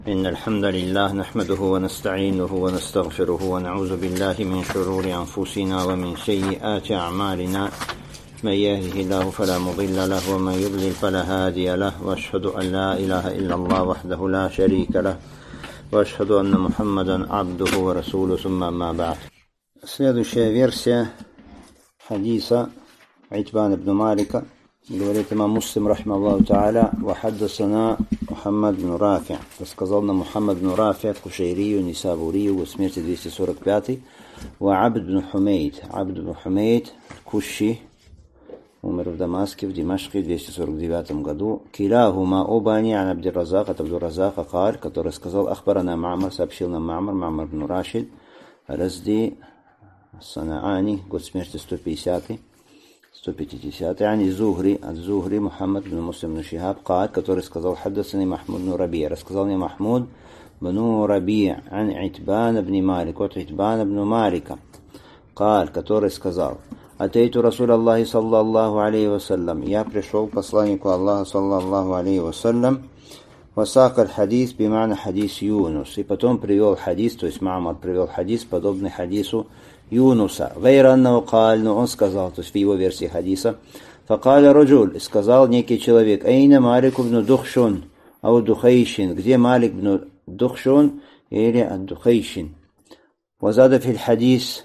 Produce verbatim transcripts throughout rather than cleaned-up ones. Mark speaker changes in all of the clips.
Speaker 1: إن الحمد لله نحمده ونستعينه ونستغفره ونعوذ بالله من شرور أنفسنا ومن سيئات أعمالنا من يهده الله فلا مضل له ومن يضلل فلا هادي له وأشهد أن لا إله إلا الله وحده لا شريك له وأشهد أن محمدا عبده ورسوله ثم ما بعد. Следующая версия хадиса Итбана ибн Малика. Говорит имам Муслим, рахмаллаху та'аля, «Вахаддасана Мухаммад бн Рафи». Рассказал нам Мухаммад бн Рафи, Кушайрию, Нисабурию, год смерти двести сорок пятый. «Ва Абд бн Хумейд». Абд бн Хумейд, Куши, умер в Дамаске, в Димашке в двести сорок девятом году. «Килахума оба они ан Абдир-Разак, от Абдур-Разака Каль», который сказал: «Ахбарана Ма'мар», сообщил нам Ма'мар, Ма'мар бн Рашид, Разди, Санаани, год смерти сто пятидесятый. сто пятидесятый. Ани Зухри, от Зухри, Мухаммад бн Муслим бн Шихаб, Каат, который сказал: «Хаддасани Махмуд бн Раби». Рассказал мне Махмуд бн Раби, ан Итбана бн Малик, от Итбана бн Малика, Каат, который сказал: «Атейту Расуль Аллахи саллаллаху алейхи вассалям». Я пришел к посланнику Аллаха саллаллаху алейхи вассалям. Васак аль-хадис бимана хадис Юнус. И потом привел хадис, то есть Ма'мар привел хадис, подобный хадису Юнуса. Вейраннау каль, но он сказал, то есть в его версии хадиса, факаля раджуль, сказал некий человек: «Эйна Малик бн Духшун, ау Духайшин». Где Малик бн Духшун или ад-Духайшин? Вазада фил хадис,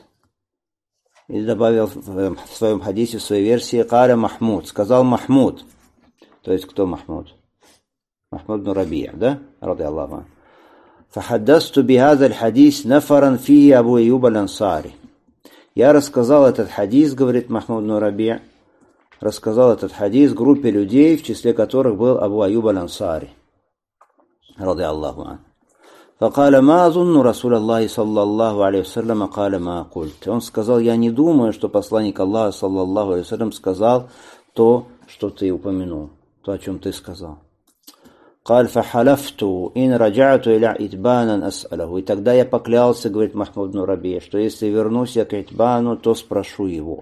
Speaker 1: и добавил в своем хадисе, в своей версии, каля Махмуд, сказал Махмуд. То есть кто Махмуд? Махмуд бн Раби, да? Ради Аллаху. Фахаддасту бихаза аль-хадис нафаран фии Абу Аюб аль-Ансари. Я рассказал этот хадис, говорит Махмуд бн Раби, рассказал этот хадис группе людей, в числе которых был Абу Аюб аль-Ансари, ради Аллаху ан. Факаля ма азунну Расуль Аллахи саллаллаху алейхи вассалям каля ма культ. Он сказал: «Я не думаю, что посланник Аллаха саллаллаху алейхи вассалям сказал то, что ты упомянул, то, о чем ты сказал». «Каль фахаляфту ин раджату иля Итбанан ас'алаху». И тогда я поклялся, говорит Махмуд бн Раби, что если вернусь я к Итбану, то спрошу его.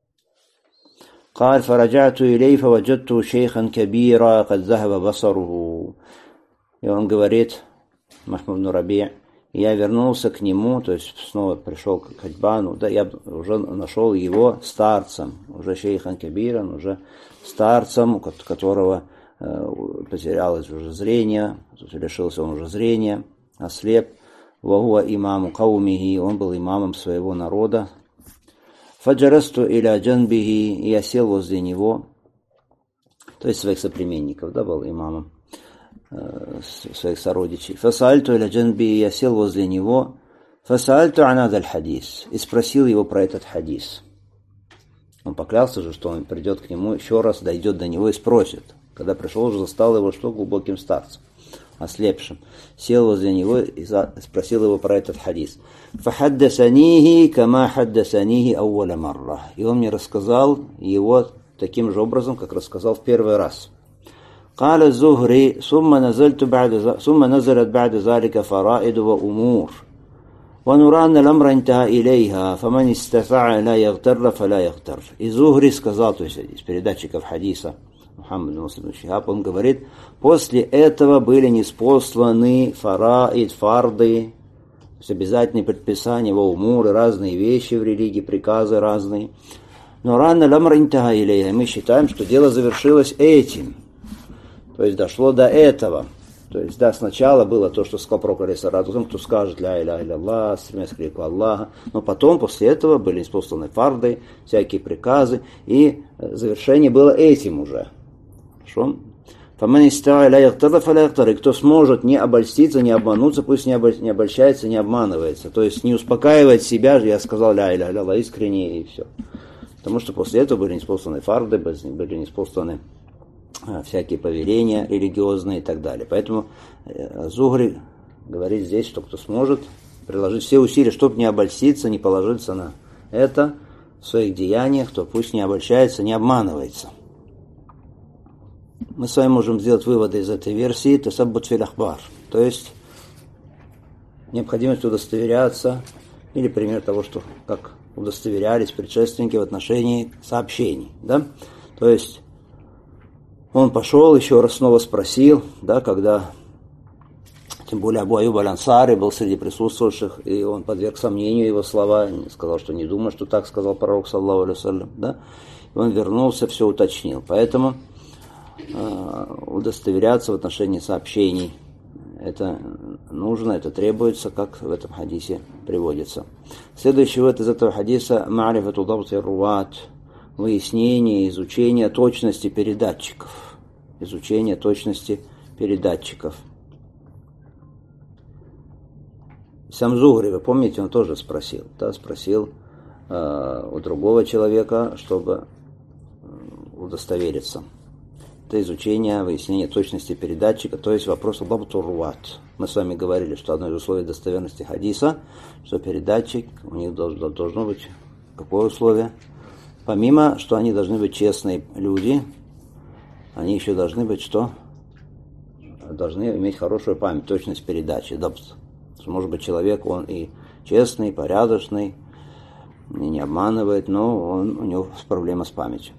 Speaker 1: «Каль фараджату илей фаваджатту шейхан кабира кад захаба басаруху». И он говорит, Махмуд бн Раби, я вернулся к нему, то есть снова пришел к Итбану, да, я уже нашел его старцем, уже шейхан кабиран, уже старцем, которого потерялось уже зрение, лишился он уже зрения, ослеп. Вагуа имаму каумихи, он был имамом своего народа. Фаджарасту иля джанбихи, я сел возле него, то есть своих соплеменников, да, был имамом своих сородичей. Фасальту иля джанбихи, я сел возле него. Фасальту анад аль-хадис, и спросил его про этот хадис. Он поклялся же, что он придет к нему еще раз, дойдет до него и спросит. Когда пришел, уже застал его что? Глубоким старцем, ослепшим. Сел возле него и спросил его про этот хадис. «Фахаддасанихи кама хаддасанихи ауаля марра». И он мне рассказал его таким же образом, как рассказал в первый раз. «Каля Зухри, сумма назалят ба'да залика фараиду ва умур. ونرى أن الأمر انتهى إليها فمن استطاع لا يغتر فلا يغتر». И Зухри сказал, то есть из передатчиков хадиса Мухаммад бн Муслим бн Шихаб, он говорит: после этого были ниспосланы фараид, фарды, то есть обязательные предписания, во умуры, разные вещи в религии, приказы разные. Но рано ламр интаха илейха, мы считаем, что дело завершилось этим, то есть дошло до этого. То есть, да, сначала было то, что сказал пророк алейхиссалату, кто скажет ля иляха илля, стремясь к лику Аллаха, но потом, после этого, были исполнены фарды, всякие приказы, и завершение было этим уже. Хорошо? И кто сможет не обольститься, не обмануться, пусть не обольщается, не обманывается. То есть, не успокаивать себя, я сказал ля иляха илля искренне, и все. Потому что после этого были исполнены фарды, были исполнены всякие повеления религиозные и так далее. Поэтому Зухри говорит здесь, что кто сможет приложить все усилия, чтобы не обольститься, не положиться на это в своих деяниях, то пусть не обольщается, не обманывается. Мы с вами можем сделать выводы из этой версии тасаббут фил ахбар, то есть необходимость удостоверяться, или пример того, что как удостоверялись предшественники в отношении сообщений, да? То есть он пошел, еще раз снова спросил, да, когда Тем более Абу Аюб аль-Ансари был среди присутствующих, и он подверг сомнению его слова, сказал, что не думаю, что так сказал пророк, саллаллаху алейхи ва саллям, да? И он вернулся, все уточнил. Поэтому э, удостоверяться в отношении сообщений это нужно, это требуется, как в этом хадисе приводится. Следующий вот из этого хадиса ма'рифату дабти руат, выяснение, изучение точности передатчиков. Изучение точности передатчиков. Сам Зухри, вы помните, он тоже спросил, да, спросил э, у другого человека, чтобы удостовериться. Это изучение, выяснение точности передатчика, то есть вопрос дабту руат. Мы с вами говорили, что одно из условий достоверности хадиса, что передатчик, у них должно, должно быть какое условие? Помимо, что они должны быть честные люди, они еще должны быть что? Должны иметь хорошую память, точность передачи. Дабт. Может быть, человек, он и честный, порядочный, и не обманывает, но он, у него проблема с памятью.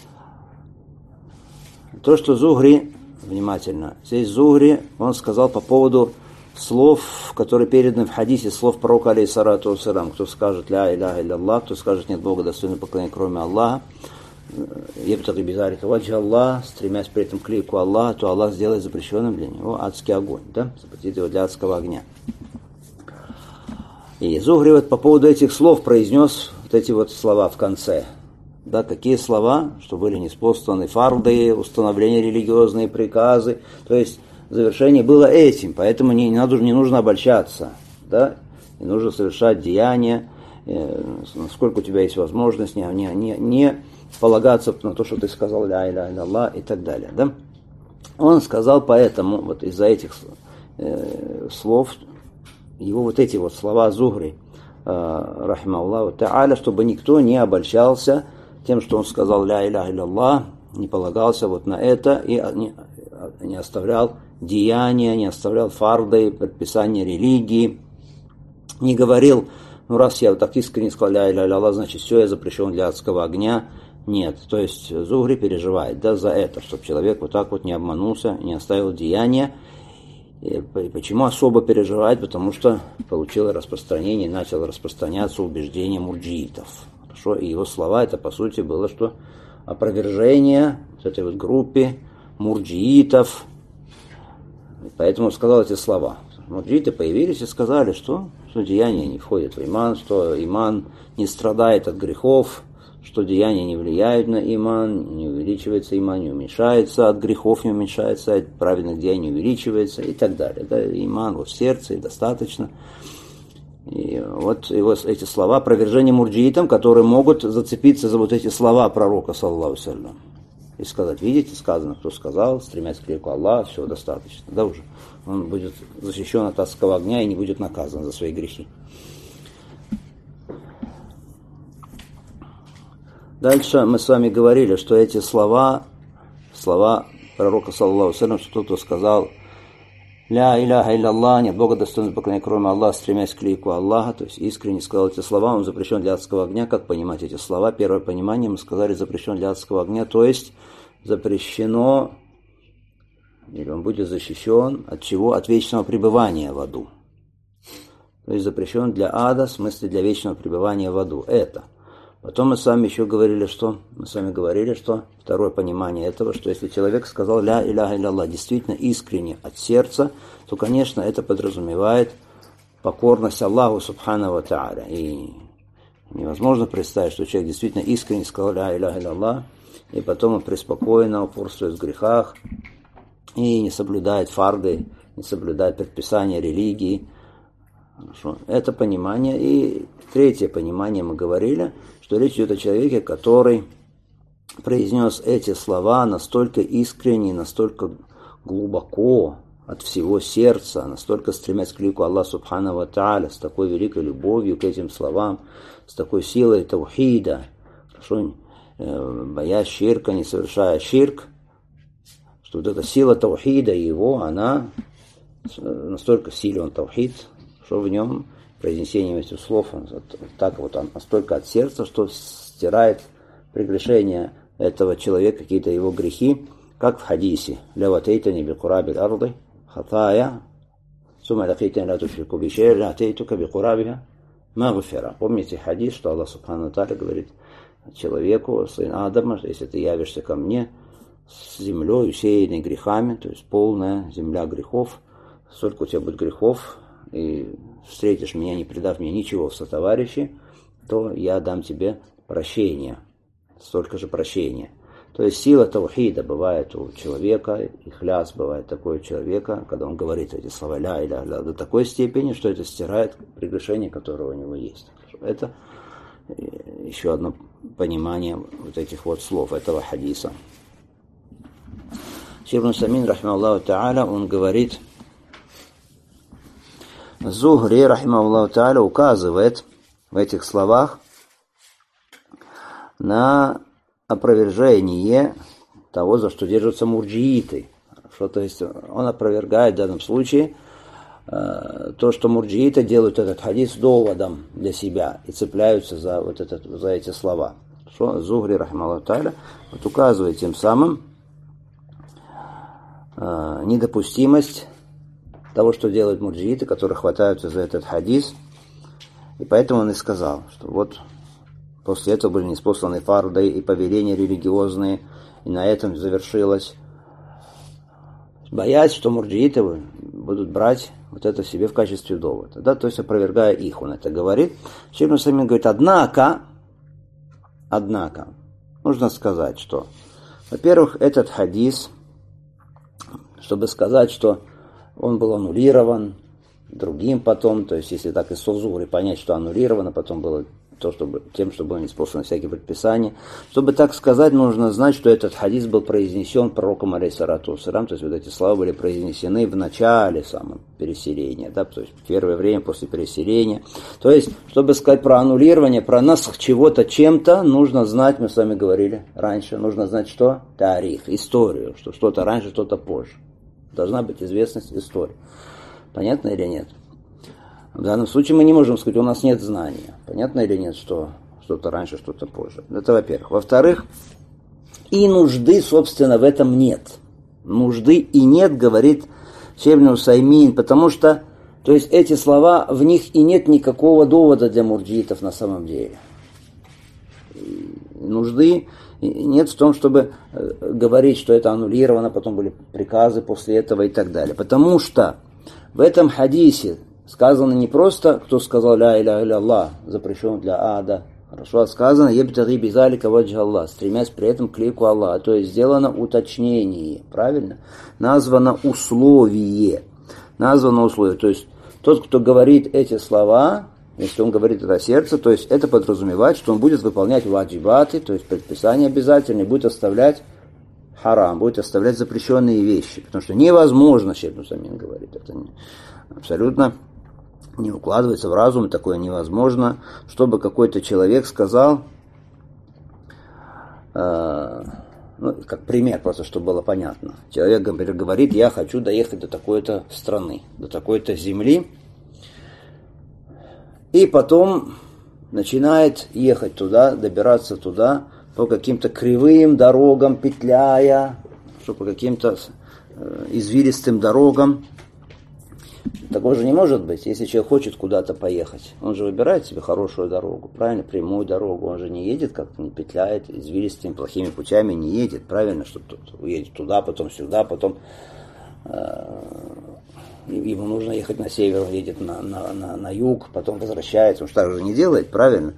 Speaker 1: То, что Зухри, внимательно, здесь Зухри, он сказал по поводу слов, которые переданы в хадисе, слов пророка, алейхиссалату вассалям, кто скажет «Ля иляха илля-Аллах», кто скажет «Нет Бога достойного поклонения, кроме Аллаха», «Ебтаги бизарика ваджа Аллах», стремясь при этом к лику Аллаха, то Аллах сделает запрещенным для него адский огонь, да, запретит его для адского огня. И Зухри вот по поводу этих слов произнес вот эти вот слова в конце. Да, какие слова, что были неспосланы фарды, установления религиозные приказы, то есть завершение было этим, поэтому не, не, надо, не нужно обольщаться, да, не нужно совершать деяния, э, насколько у тебя есть возможность, не, не, не, не полагаться на то, что ты сказал ля иляха илля-Аллах и так далее, да. Он сказал поэтому, вот из-за этих э, слов, его вот эти вот слова Зухри, э, рахимахуллаху та'аля, чтобы никто не обольщался тем, что он сказал ля иляха илля-Аллах, не полагался вот на это и не, не оставлял деяния, не оставлял фарды, предписания религии, не говорил, ну раз я вот так искренне сказал ля иляха илля-Аллах, значит все, я запрещен для адского огня. Нет, то есть Зухри переживает, да, за это, чтобы человек вот так вот не обманулся, не оставил деяния. И почему особо переживает? Потому что получило распространение, начало распространяться убеждение мурджиитов. Хорошо? И его слова, это по сути было, что опровержение вот этой вот группе мурджиитов. Поэтому он сказал эти слова. Мурджииты появились и сказали, что, что деяния не входят в иман, что иман не страдает от грехов, что деяния не влияют на иман, не увеличивается иман, не уменьшается, от грехов не уменьшается, от праведных деяний не увеличивается и так далее. Да, иман вот в сердце и достаточно. И вот его, эти слова опровержения мурджиитам, которые могут зацепиться за вот эти слова пророка, саллаллаху алейхи ва саллям, и сказать, видите, сказано, кто сказал, стремясь к лику Аллаха, все достаточно. Да уже. Он будет защищен от адского огня и не будет наказан за свои грехи. Дальше мы с вами говорили, что эти слова, слова пророка, саллаллаху алейхи ва саллям, что кто-то сказал «Ля иляха илля-Аллах», нет Бога достойного поклонения, кроме Аллаха, стремясь к лику Аллаха, то есть искренне сказал эти слова, он запрещен для адского огня. Как понимать эти слова? Первое понимание, мы сказали, запрещен для адского огня, то есть запрещено, или он будет защищен от чего? От вечного пребывания в аду. То есть запрещен для ада, в смысле для вечного пребывания в аду. Это. Потом мы с вами еще говорили, что мы с вами говорили, что второе понимание этого, что если человек сказал ля иляха илля-Аллах действительно искренне от сердца, то, конечно, это подразумевает покорность Аллаху субханаху ва тааля. И невозможно представить, что человек действительно искренне сказал ля иляха илля-Аллах, и потом он преспокойно упорствует в грехах и не соблюдает фарды, не соблюдает предписания религии. Хорошо. Это понимание. И третье понимание мы говорили, что речь идет о человеке, который произнес эти слова настолько искренне, настолько глубоко, от всего сердца, настолько стремясь к лику Аллаха субханаху ва тааля, с такой великой любовью к этим словам, с такой силой таухида, хорошо, боясь ширка, не совершая ширк, что вот эта сила таухида его, она настолько силен таухид, что в нем произнесением этих слов, он, вот, так вот он настолько от сердца, что стирает прегрешения этого человека, какие-то его грехи, как в хадисе. «Ляватейтани бикурабиль арды хатая сумма лакитани ла тушрику би шай'ан атейтука би курабиха магфира. Помните хадис, что Аллах Субхану ва Тааля говорит человеку, сын Адама, если ты явишься ко мне с землей, усеянной грехами, то есть полная земля грехов, столько у тебя будет грехов, и встретишь меня, не предав мне ничего в сотоварищи, то я дам тебе прощение, столько же прощения. То есть сила таухида бывает у человека, ихляс бывает такой у человека, когда он говорит эти слова ля иля ля до такой степени, что это стирает прегрешение, которое у него есть. Это еще одно понимание вот этих вот слов, этого хадиса. Шейх ибн Усаймин, рахимахуллаху та'аля, он говорит, Зухри, рахимахуллаху та'аля, указывает в этих словах на опровержение того, за что держатся мурджииты. Что, то есть он опровергает в данном случае э, то, что мурджииты делают этот хадис доводом для себя и цепляются за, вот этот, за эти слова. Что Зухри, рахимахуллаху та'аля, вот указывает тем самым э, недопустимость того, что делают мурджииты, которые хватаются за этот хадис. И поэтому он и сказал, что вот после этого были ниспосланы фарды и повеления религиозные, и на этом завершилось. Боясь, что мурджииты будут брать вот это себе в качестве довода. Да? То есть опровергая их, он это говорит. Шейх ибн Усаймин говорит, однако, однако, нужно сказать, что, во-первых, этот хадис, чтобы сказать, что он был аннулирован другим потом, то есть если так из Зухри понять, что аннулировано, потом было то, чтобы, тем, что было ниспосланы всякие предписания. Чтобы так сказать, нужно знать, что этот хадис был произнесен пророком алейхиссалату вассалям, то есть вот эти слова были произнесены в начале самого переселения, да, то есть в первое время после переселения. То есть, чтобы сказать про аннулирование, про насх чего-то чем-то, нужно знать, мы с вами говорили раньше, нужно знать что? Тарих, историю, что что-то раньше, что-то позже. Должна быть известность истории. Понятно или нет? В данном случае мы не можем сказать, у нас нет знания. Понятно или нет, что что-то раньше, что-то позже. Это во-первых. Во-вторых, и нужды, собственно, в этом нет. Нужды и нет, говорит Шейх ибн Усаймин, потому что, то есть эти слова, в них и нет никакого довода для мурджиитов на самом деле. И нужды нет в том, чтобы говорить, что это аннулировано, потом были приказы после этого и так далее. Потому что в этом хадисе сказано не просто, кто сказал ля иля иля Аллах, запрещен для ада. Хорошо, а сказано ебтаги бизалика ваджха Аллах, стремясь при этом к лику Аллаха. То есть сделано уточнение, правильно? Названо условие. Названо условие. То есть тот, кто говорит эти слова, если он говорит это сердце, то есть это подразумевает, что он будет выполнять ваджибаты, то есть предписания обязательные, будет оставлять харам, будет оставлять запрещенные вещи. Потому что невозможно, Шейх ибн Усаймин говорит, это не, абсолютно не укладывается в разум, такое невозможно, чтобы какой-то человек сказал, э, ну, как пример, просто чтобы было понятно. Человек, например, говорит, я хочу доехать до такой-то страны, до такой-то земли, и потом начинает ехать туда, добираться туда, по каким-то кривым дорогам, петляя, что по каким-то э, извилистым дорогам. Такого же не может быть, если человек хочет куда-то поехать. Он же выбирает себе хорошую дорогу, правильно, прямую дорогу. Он же не едет как-то, не петляет, извилистыми, плохими путями не едет, правильно, что уедет туда, потом сюда, потом э, ему нужно ехать на север, он едет на, на, на, на юг, потом возвращается. Он же так же не делает, правильно?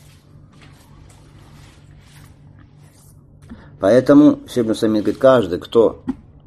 Speaker 1: Поэтому Шейх ибн Усаймин говорит, каждый, кто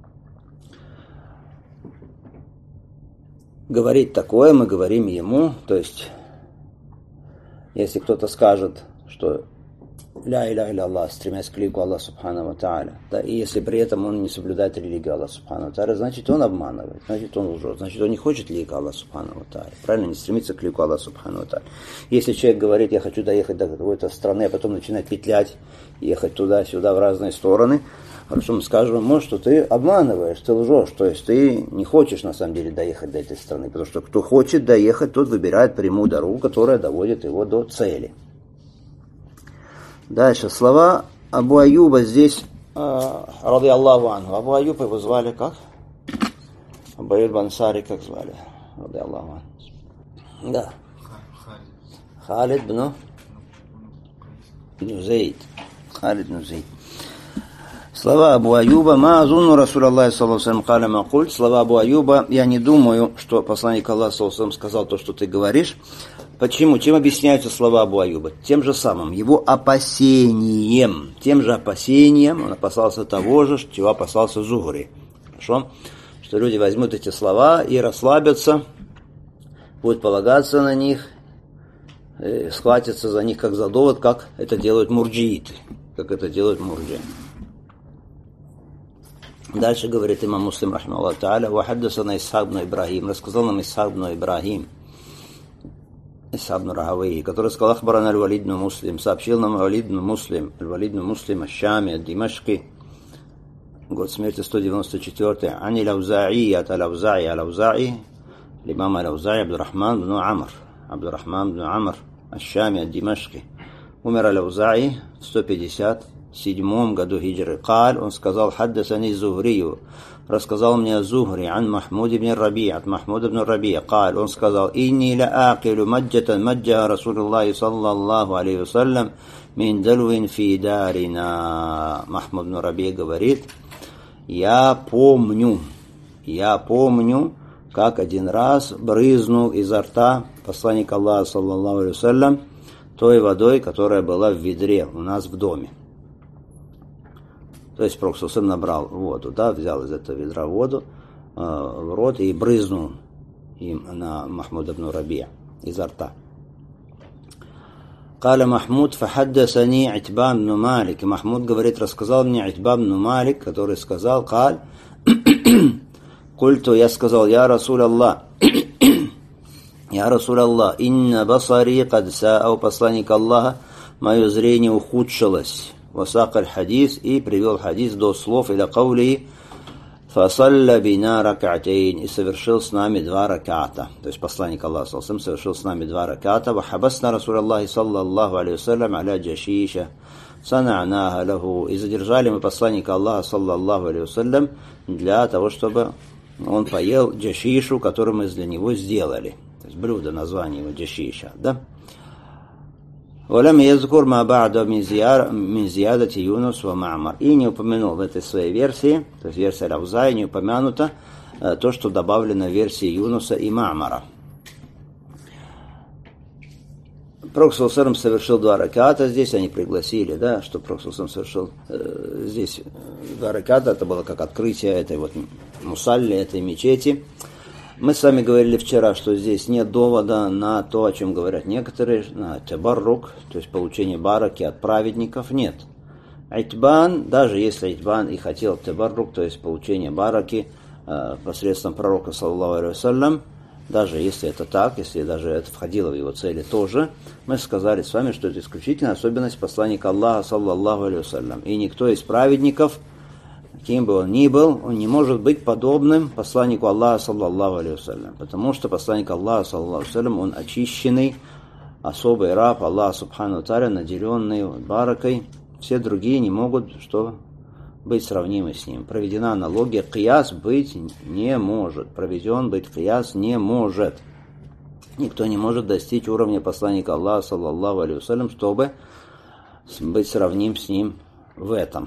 Speaker 1: говорит такое, мы говорим ему, то есть, если кто-то скажет, что ля иля иля Аллах, стремясь к лику Аллаха Субхану ва Тааля, да, и если при этом он не соблюдает религию Аллаха Субхану ва Тааля, значит он обманывает, значит он лжет, значит он не хочет лика Аллаха Субхану ва Тааля, правильно, не стремится к лику Аллаха Субхану ва Тааля. Если человек говорит, я хочу доехать до какой-то страны, а потом начинает петлять, ехать туда-сюда в разные стороны, хорошо, мы скажем ему, что ты обманываешь, ты лжешь, то есть ты не хочешь на самом деле доехать до этой страны, потому что кто хочет доехать, тот выбирает прямую дорогу, которая доводит его до цели. Дальше, слова Абу Аюба здесь, ради Аллаху анху. Абу Аюб его звали как? Абу Аюб Ансари как звали? ради Аллаху. Да. Халид бн Зейд. Халид бн Зейд. Слова Абу Аюба: «Ма азунну Расулаллахи саллаллаху алейхи ва саллям каля ма культ». Слова Абу Аюба: «Я не думаю, что посланник Аллаха саллаллаху алейхи ва саллям сказал то, что ты говоришь». Почему? Чем объясняются слова Абу Аюба? Тем же самым, его опасением. Тем же опасением он опасался того же, чего опасался Зухри. Хорошо? Что люди возьмут эти слова и расслабятся, будут полагаться на них, схватятся за них как за довод, как это делают мурджииты. Как это делают мурджи. Дальше говорит имам Муслим, рахмахуллаху тааля: «Ва хаддасана Исхак бн Ибрахим». Рассказал нам Исхак бн Ибрахим, Исхак бн Рахавейи, который сказал: «Ахбарана аль-Валид бн Муслим». Сообщил нам Валид бн Муслим, аль-Валид бн Муслим аш-Шами, ад-Димашки, год смерти сто девяносто четвёртый. Ани Лаузаи, от Алаузаи, Алаузаи, имам Алаузаи Абдурахман бн Амр, Абдурахман бн Амр аш-Шами, ад-Димашки. Умер Алаузаи в сто пятьдесят седьмом году хиджры. Каль, он сказал: «Хаддасани Зухрию». Рассказал мне Зухри ан Махмуд ибн Раби, от Махмуда ибн Раби. Каль, он сказал: «Инни ла акилу маджатан маджа Расулуллахи саллаллаху алейхи ва саллям мин далвин фи дарина». Махмуд ибн Раби говорит: «Я помню, я помню, как один раз брызнул изо рта посланник Аллаха саллаллаху алейхи ва саллям той водой, которая была в ведре у нас в доме». То есть Пророк саллаллаху алейхи ва саллям набрал воду, да, взял из этого ведра воду э, в рот и брызнул им на Махмуда ибн Раби изо рта. Каля Махмуд: «Фахаддасани Итбан бн Малик». И Махмуд говорит: рассказал мне Итбан бн Малик, который сказал: «Каль, культу, я сказал: я Расул Аллах, я Расул Аллах, инна басари кад са'ау». Посланник Аллаха, мое зрение ухудшилось. Васак аль-хадис, и привел хадис до слов иля каули фасалля бина ракатейн, и совершил с нами два раката. То есть посланник Аллаха саллаллаху алейхи ва саллям совершил с нами два раката. Вахабасна Расул Аллахи саллаллаху алейхи ва саллям аля джашиша сана'наха лаху, и задержали мы посланника Аллаха саллаллаху алейхи ва саллям для того, чтобы он поел джашишу, которую мы для него сделали. То есть блюдо, название его джашиша, да? «Валям язкур ма ба'да мин зиядати Юнус ва Ма'мар». И не упомянул в этой своей версии, то есть версия Лаузаи, не упомянуто то, что добавлено в версии Юнуса и Ма'мара. Пророк саллаллаху алейхи ва саллям совершил два раката здесь, они пригласили, да, что Пророк саллаллаху алейхи ва саллям совершил э, здесь два раката, это было как открытие этой вот мусалли, этой мечети. Мы с вами говорили вчера, что здесь нет довода на то, о чем говорят некоторые, на табаррук, то есть получение бараки от праведников, нет. Итбан, даже если Итбан и хотел табаррук, то есть получение бараки э, посредством пророка, саллаллаху алейхи ва саллям, даже если это так, если даже это входило в его цели тоже, мы сказали с вами, что это исключительно особенность посланника Аллаха, саллаллаху алейхи ва саллям. И никто из праведников, кем бы он ни был, он не может быть подобным посланнику Аллаха, саллаллаху алейхи ва саллям. Потому что посланник Аллаха, саллаллаху алейхи ва саллям, он очищенный, особый раб Аллаха, субхану тааля, наделенный баракой. Все другие не могут что, быть сравнимы с ним. Проведена аналогия, кияс быть не может. Проведен быть кияс не может. Никто не может достичь уровня посланника Аллаха, саллаллаху алейхи ва саллям, чтобы быть сравним с ним в этом.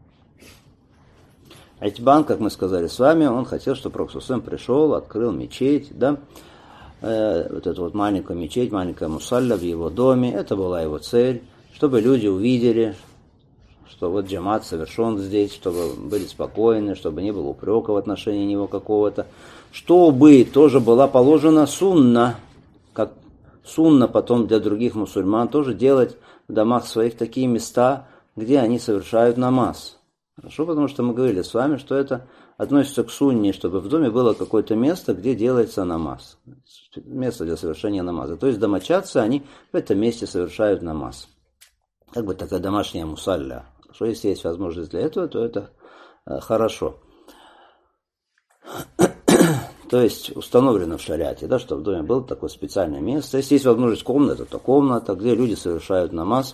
Speaker 1: Итбан, как мы сказали с вами, он хотел, чтобы Пророк саллаллаху алейхи ва саллям пришел, открыл мечеть, да, э, вот эту вот маленькую мечеть, маленькая мусалля в его доме, это была его цель, чтобы люди увидели, что вот джамат совершен здесь, чтобы были спокойны, чтобы не было упрека в отношении него какого-то, чтобы тоже была положена сунна, как сунна потом для других мусульман, тоже делать в домах своих такие места, где они совершают намаз. Хорошо, потому что мы говорили с вами, что это относится к сунне, чтобы в доме было какое-то место, где делается намаз. Место для совершения намаза. То есть домочадцы, они в этом месте совершают намаз. Как бы такая домашняя мусалля. Хорошо, если есть возможность для этого, то это э, хорошо. То есть установлено в шариате, да, что в доме было такое специальное место. Если есть возможность комната, то комната, где люди совершают намаз.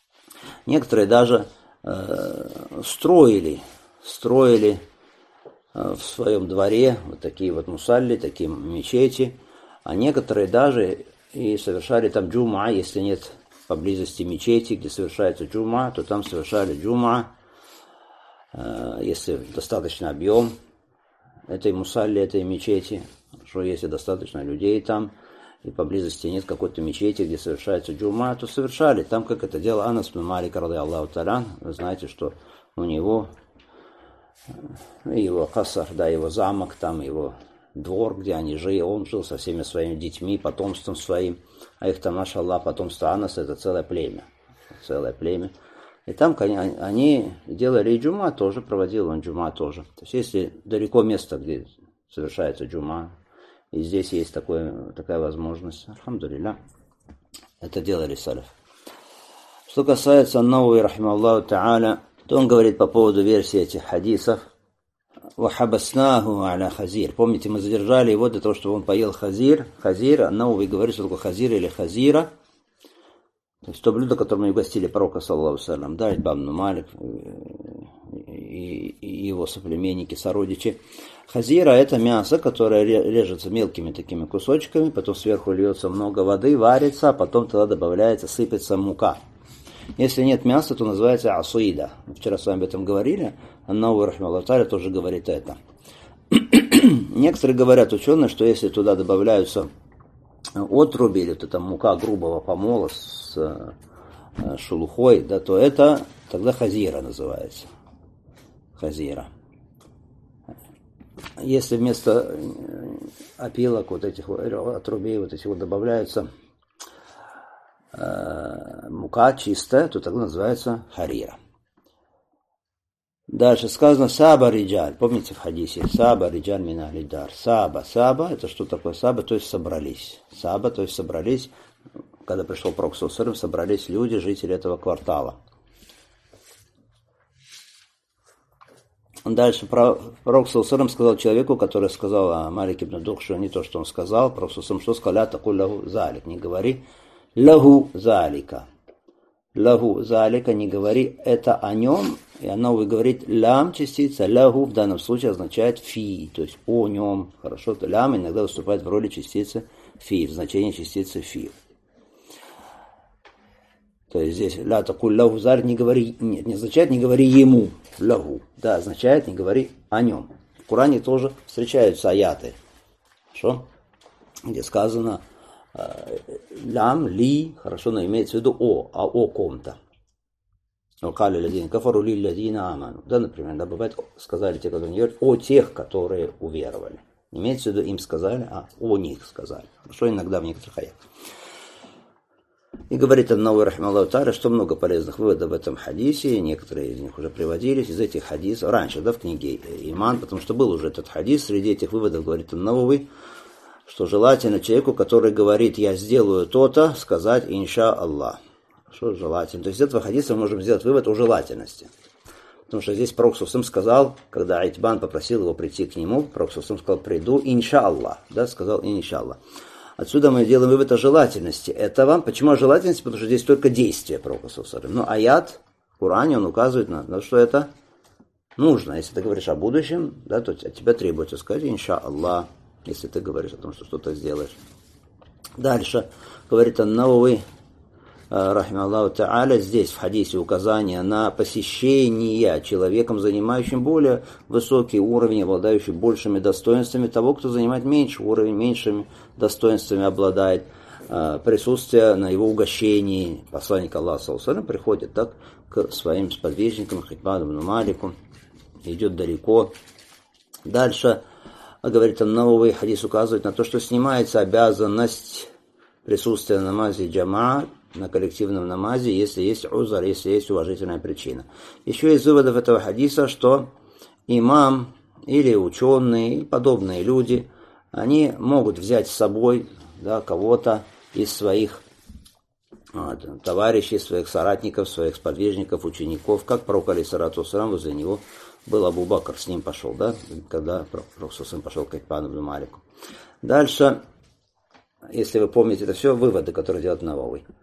Speaker 1: Некоторые даже строили, строили в своем дворе вот такие вот мусалли, такие мечети, а некоторые даже и совершали там джума, если нет поблизости мечети, где совершается джума, то там совершали джума, если достаточно объем этой мусалли, этой мечети, что если достаточно людей там, и поблизости нет какой-то мечети, где совершается джума, то совершали. Там, как это делал Анас бин Малик, ради Аллаху та'аля, вы знаете, что у него его касар, да, его замок, там его двор, где они жили, он жил со всеми своими детьми, потомством своим, а их там, машаллах, потомство Анаса, это целое племя, целое племя. И там они делали и джума тоже, проводил он джума тоже. То есть, если далеко место, где совершается джума, и здесь есть такое, такая возможность, альхамдулилля, это делали салаф. Что касается Навави, рахимахуллаху та'аля, то он говорит по поводу версии этих хадисов. «Вахабаснаху аля хазир». Помните, мы задержали его для того, чтобы он поел хазир. Хазир, а Навави говорит, что такое хазир или хазира. То есть то блюдо, которым мы угостили пророка, саллаллаху алейхи ва саллям, да, Ибн Малик и его соплеменники, сородичи. Хазира – это мясо, которое режется мелкими такими кусочками, потом сверху льется много воды, варится, а потом туда добавляется, сыпется мука. Если нет мяса, то называется асуида. Вчера с вами об этом говорили, Ан-Навави рахимахуллаху та'аля тоже говорит это. Некоторые говорят, ученые, что если туда добавляются отруби, или вот эта мука грубого помола с шелухой, да, то это тогда хазира называется. Хазира. Если вместо опилок вот этих отрубей вот этих вот добавляются э, мука чистая, то тогда называется харира. Дальше сказано саба риджаль. Помните в хадисе? Саба риджаль мин ахли дар. Саба. Саба, это что такое саба? То есть собрались. Саба, то есть собрались. Когда пришел пророк саллаллаху алейхи ва саллям, собрались люди, жители этого квартала. Дальше пророк саллаллаху алейхи ва саллям сказал человеку, который сказал о Малик ибн Духшу, не то, что он сказал. Пророк саллаллаху алейхи ва саллям что сказал? Ля такуль лаху залик. Не говори лаху залика. Лаху залика, не говори это о нем. И оно говорит лям частица, лаху в данном случае означает фи, то есть о нем. Хорошо, то лям иногда выступает в роли частицы фи, в значении частицы фи. То есть здесь ля такуль лаху залик, не говори, нет, не означает не говори ему, лаху, да, означает не говори о нем. В Коране тоже встречаются аяты, хорошо, где сказано лям, ли, хорошо, но имеется в виду о, а о ком-то. Да, например, да, бывает, сказали те, которые не верят, о тех, которые уверовали. Не имеется в виду им сказали, а о них сказали. Хорошо, иногда в некоторых аятах. И говорит Ан-Навави рахимахуллаху та'аля, что много полезных выводов в этом хадисе, некоторые из них уже приводились из этих хадисов, раньше, да, в книге Иман, потому что был уже этот хадис, среди этих выводов говорит Ан-Навави, что желательно человеку, который говорит, я сделаю то-то, сказать инша Аллах. Что желательно. То есть из этого хадиса мы можем сделать вывод о желательности. Потому что здесь пророк саллаллаху алейхи ва саллям сказал, когда Айтбан попросил его прийти к нему, пророк саллаллаху алейхи ва саллям сказал, приду, инша Аллах. Да, сказал инша Аллах. Отсюда мы делаем вывод о желательности этого. Почему о желательности? Потому что здесь только действие пророка саллаллаху алейхи ва саллям. Но аят в Коране, он указывает на, на что это нужно. Если ты говоришь о будущем, да, то от тебя требуется сказать инша Аллах, если ты говоришь о том, что что-то сделаешь. Дальше говорит Ан-Навави рахимахуллаху та'аля, здесь в хадисе указание на посещение человеком, занимающим более высокий уровень, обладающий большими достоинствами, того, кто занимает меньший уровень, меньшими достоинствами обладает, присутствие на его угощении. Посланник Аллаха саллаллаху алейхи ва саллям приходит так к своим сподвижникам, к Ибн Малику, идет далеко. Дальше, говорит Ан-Навави, хадис указывает на то, что снимается обязанность присутствия на намазе джамаа, на коллективном намазе, если есть узар, если есть уважительная причина. Еще из выводов этого хадиса, что имам или ученые, и подобные люди, они могут взять с собой, да, кого-то из своих вот, товарищей, своих соратников, своих сподвижников, учеников, как пророк алейхиссалату вассалям, возле него был Абу Бакр, с ним пошел, да, когда пророк сам пошел к Ибн Малику. Дальше, если вы помните, это все выводы, которые делает Навави.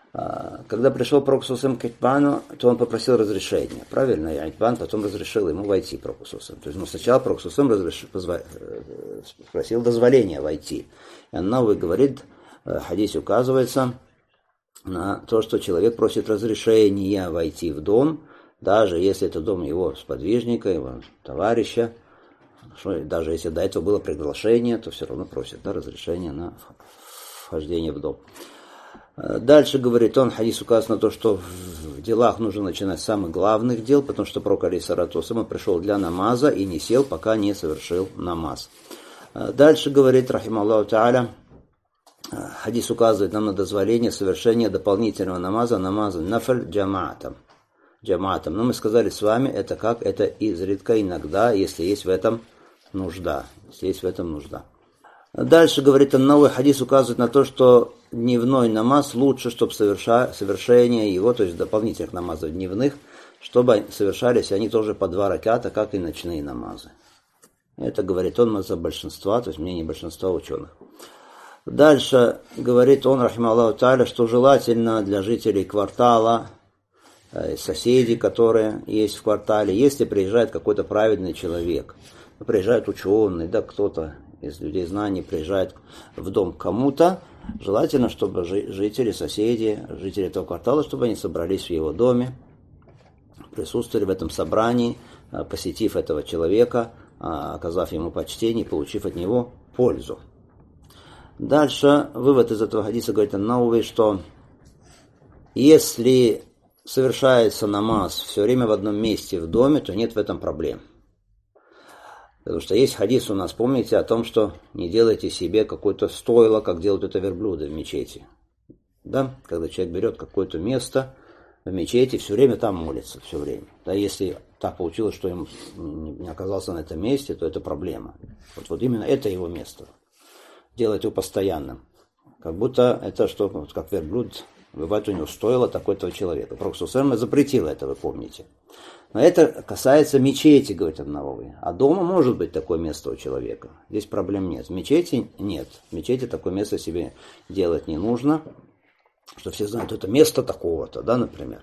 Speaker 1: Когда пришел Пророк к Итбану, то он попросил разрешения. Правильно? И Итбан потом разрешил ему войти Пророку. То есть ну, сначала Пророк разрешил, позва... спросил дозволения войти. И Ан-Навави говорит, в хадисе указывается на то, что человек просит разрешения войти в дом, даже если это дом его сподвижника, его товарища. Даже если до этого было приглашение, то все равно просит да, разрешения на вхождение в дом. Дальше, говорит он, хадис указывает на то, что в делах нужно начинать с самых главных дел, потому что пророк алейхиссалату вассалям пришел для намаза и не сел, пока не совершил намаз. Дальше, говорит, рахималлаху тааля, хадис указывает нам на дозволение совершения дополнительного намаза, намаза нафль джамаатом. джамаатом. Но мы сказали с вами, это как? Это изредка, иногда, если есть в этом нужда. Если есть в этом нужда. Дальше, говорит, новый хадис указывает на то, что дневной намаз лучше, чтобы соверша, совершение его, то есть дополнительных намазов дневных, чтобы совершались они тоже по два раката, как и ночные намазы. Это, говорит он, за большинства, то есть мнение большинства ученых. Дальше, говорит он, рахималлаху тааля, что желательно для жителей квартала, соседей, которые есть в квартале, если приезжает какой-то праведный человек, приезжает ученый, да, кто-то из людей знаний приезжает в дом к кому-то, желательно, чтобы жители, соседи, жители этого квартала, чтобы они собрались в его доме, присутствовали в этом собрании, посетив этого человека, оказав ему почтение, получив от него пользу. Дальше вывод из этого хадиса говорит Ан-Навави, что если совершается намаз все время в одном месте в доме, то нет в этом проблем. Потому что есть хадис у нас, помните, о том, что не делайте себе какое-то стойло, как делают это верблюды в мечети. Да? Когда человек берет какое-то место в мечети, все время там молится, все время. Да, если так получилось, что он не оказался на этом месте, то это проблема. Вот, вот именно это его место. Делать его постоянным. Как будто это что, вот как верблюд, бывает у него стойло такой-то человека. Пророк запретил это, вы помните. Но это касается мечети, говорит Ан-Навави. А дома может быть такое место у человека. Здесь проблем нет. В мечети нет. В мечети такое место себе делать не нужно. Что все знают, это место такого-то, да, например.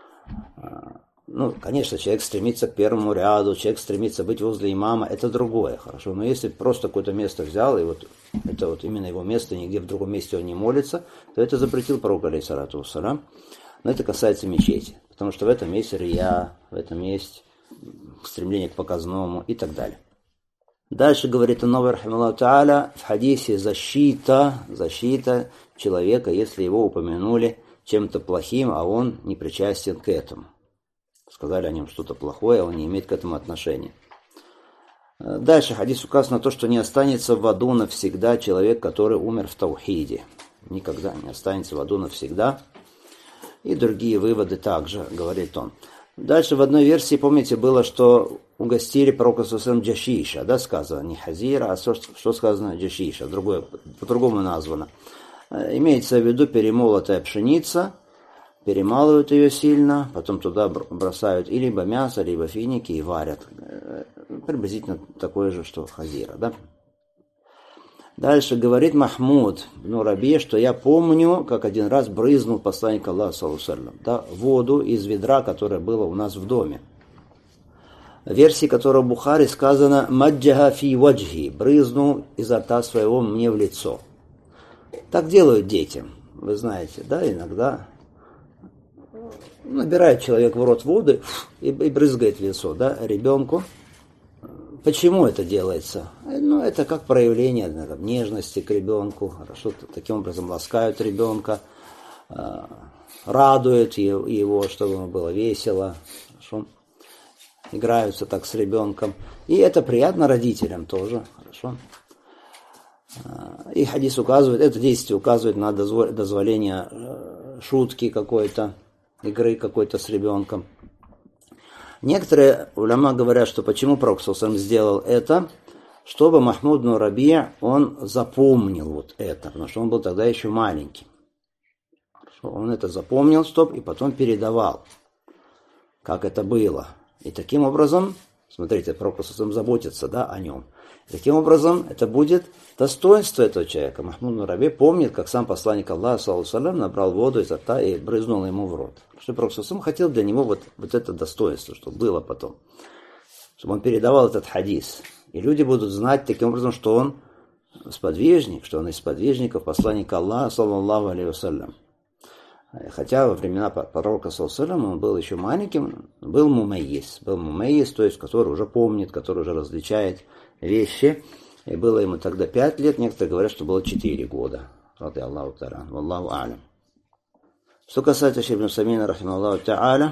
Speaker 1: Ну, конечно, человек стремится к первому ряду, человек стремится быть возле имама, это другое, хорошо. Но если просто какое-то место взял, и вот это вот именно его место, нигде в другом месте он не молится, то это запретил пророк алейхиссалату вассалям. Но это касается мечети, потому что в этом есть рия, в этом есть стремление к показному и так далее. Дальше говорит Ан-Навави рахимахуллаху тааля в хадисе защита, защита человека, если его упомянули чем-то плохим, а он не причастен к этому. Сказали о нем что-то плохое, а он не имеет к этому отношения. Дальше хадис указывает на то, что не останется в аду навсегда человек, который умер в таухиде. Никогда не останется в аду навсегда. И другие выводы также, говорит он. Дальше в одной версии, помните, было, что угостили пророка саллаллаху алейхи джашиша, да, сказано, не хазира, а что сказано джашиша, другое, по-другому названо. Имеется в виду перемолотая пшеница, перемалывают ее сильно, потом туда бросают и либо мясо, либо финики и варят. Приблизительно такое же, что хазира, да. Дальше говорит Махмуд ну Раби, что я помню, как один раз брызнул посланник Аллаха саллаллаху алейхи вассалям, да, воду из ведра, которое было у нас в доме. В версии, которая в Бухари сказано «Маджаха фи ваджхи» брызнул изо рта своего мне в лицо. Так делают детям, вы знаете, да, иногда набирает человек в рот воды и, и брызгает в лицо, да, ребенку. Почему это делается? Ну, это как проявление наверное, нежности к ребенку. Хорошо, таким образом ласкают ребенка, радуют его, чтобы ему было весело. Хорошо. Играются так с ребенком. И это приятно родителям тоже. Хорошо. И хадис указывает, это действие указывает на дозволение шутки какой-то, игры какой-то с ребенком. Некоторые уляма говорят, что почему пророк саллаллаху алейхи сделал это, чтобы Махмуд ну Раби, он запомнил вот это, потому что он был тогда еще маленький. Он это запомнил, чтоб, и потом передавал, как это было. И таким образом Смотрите, пророк заботится, да, о нем. Таким образом, это будет достоинство этого человека. Махмуд бин Раби помнит, как сам посланник Аллаха, саллаллаху алейхи ва саллям, набрал воду изо рта и брызнул ему в рот. Потому что пророк хотел для него вот, вот это достоинство, чтобы было потом. Чтобы он передавал этот хадис. И люди будут знать таким образом, что он сподвижник, что он из сподвижников посланника Аллаха, саллаллаху алейхи ва саллям. Хотя во времена пророка, саллаллаху алейхи ва саллям, он был еще маленьким, был мумайис. Был мумайис, то есть, который уже помнит, который уже различает вещи. И было ему тогда пять лет, некоторые говорят, что было четыре года. Ради Аллаху та'аля. Валлаху а'лям. Что касается Шейх ибн Усаймина, рахимахуллаху та'аля,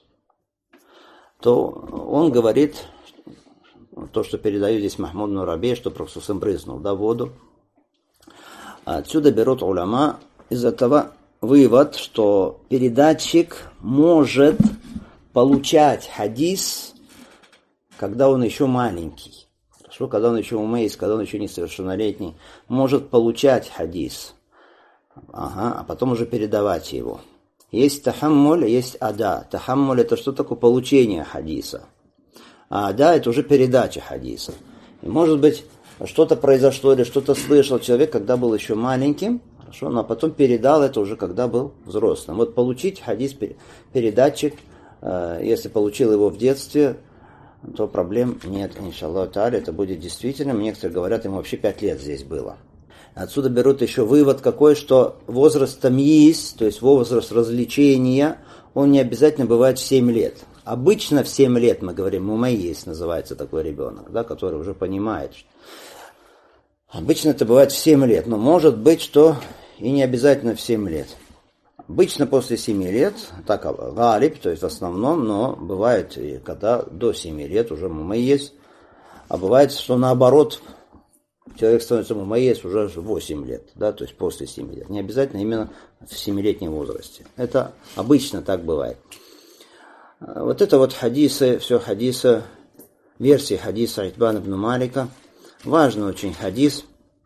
Speaker 1: то он говорит, то, что передаю здесь Махмуд бин Раби, что пророк брызнул, да, воду. Отсюда берут уляма из этого вывод, что передатчик может получать хадис, когда он еще маленький. Хорошо, когда он еще умеет, когда он еще несовершеннолетний, может получать хадис, ага, а потом уже передавать его. Есть тахаммуль, есть ада. Тахаммуль — это что такое? Получение хадиса. А ада — это уже передача хадиса. И может быть, что-то произошло или что-то слышал человек, когда был еще маленьким, хорошо, но потом передал это уже, когда был взрослым. Вот получить хадис, передатчик, если получил его в детстве, то проблем нет, иншаллаху тааля, это будет действительно. Некоторые говорят, ему вообще пять лет здесь было. Отсюда берут еще вывод какой, что возраст тамйиз, то есть возраст развлечения, он не обязательно бывает в семь лет. Обычно в семь лет, мы говорим, мумайиз называется такой ребенок, да, который уже понимает. Обычно это бывает в семь лет, но может быть, что и не обязательно в семь лет. Обычно после семи лет, так галиб, то есть в основном, но бывает, когда до семи лет уже мумайиз, а бывает, что наоборот, человек становится мумайиз уже в восемь лет, да, то есть после семи лет. Не обязательно именно в семилетнем возрасте. Это обычно так бывает. Вот это вот хадисы, все хадисы, версии хадиса Итбана ибн Малика. Важный очень хадис.